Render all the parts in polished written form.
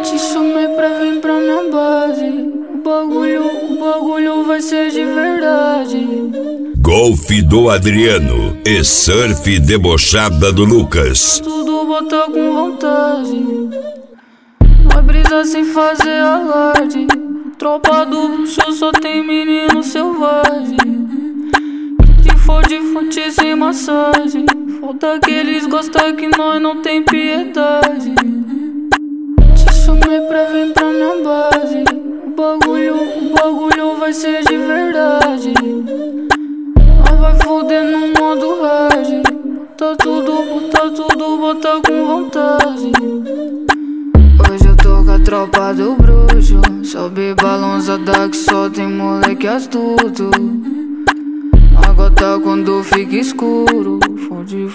Te chamei pra vir pra minha base. O bagulho vai ser de verdade. Golfe do Adriano e surf debochada do Lucas. Tudo bota com vontade. Vai brisar sem fazer alarde. Tropa do bruxo só tem menino selvagem. Que fode fonte sem massagem. Falta que eles gostam que nós não tem piedade. Te chamei pra vir pra minha base. O bagulho vai ser de verdade. Nós vai foder no modo hard. Bota tudo, bota com vontade. Hoje eu tô com a tropa do bruxo. Sobe balançada que só tem moleque astuto. A gota quando fica escuro. Fode,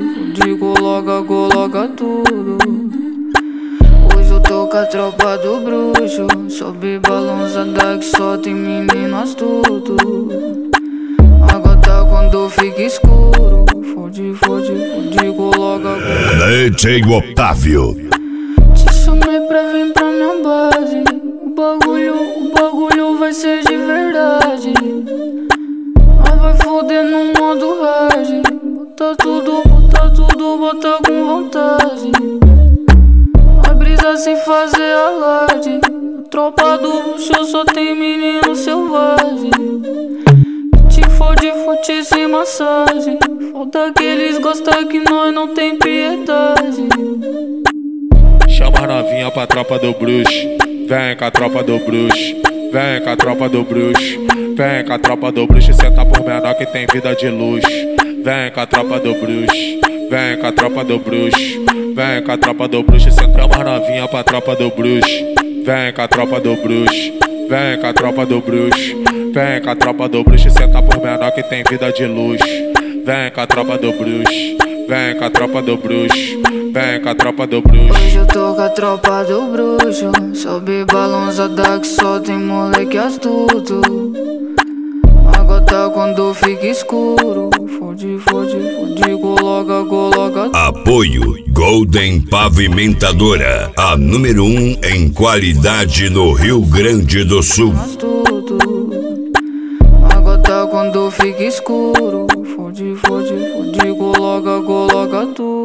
coloca tudo. Hoje eu tô com a tropa do bruxo. Sobe balançada que só tem menino astuto. A gota quando fica escuro. Fode, coloca. DJ Otávio. Te chamei pra vir pra minha base. O bagulho vai ser de verdade. Nós vai foder no modo hard. Bota tudo, bota com vontade. Vai brisar sem fazer alarde. Tropa do bruxo só tem menino selvagem. Te fode sem massagem. Falta que eles gostam que nós não tem piedade. Chama a novinha pra tropa do bruxo. Vem com a tropa do bruxo. Vem com a tropa do bruxo. Vem com a tropa do bruxo. Senta por menor que tem vida de luxo. Vem com a tropa do bruxo. Vem com a tropa do bruxo. Vem com a tropa do bruxo. Senta a novinha pra tropa do bruxo. Vem com a tropa do bruxo. Vem com a tropa do bruxo. Vem com a tropa do bruxo. Senta por menor que tem vida de luxo. Vem com a tropa do bruxo. Vem com a tropa do bruxo. Vem com a tropa do bruxo. Hoje eu tô com a tropa do bruxo. Sobe balançada que só tem moleque astuto. A gota quando fica escuro. Fode, coloca. Apoio Golden Pavimentadora, a número 1 em qualidade no Rio Grande do Sul. A gota quando fica escuro. Fode, coloca tudo.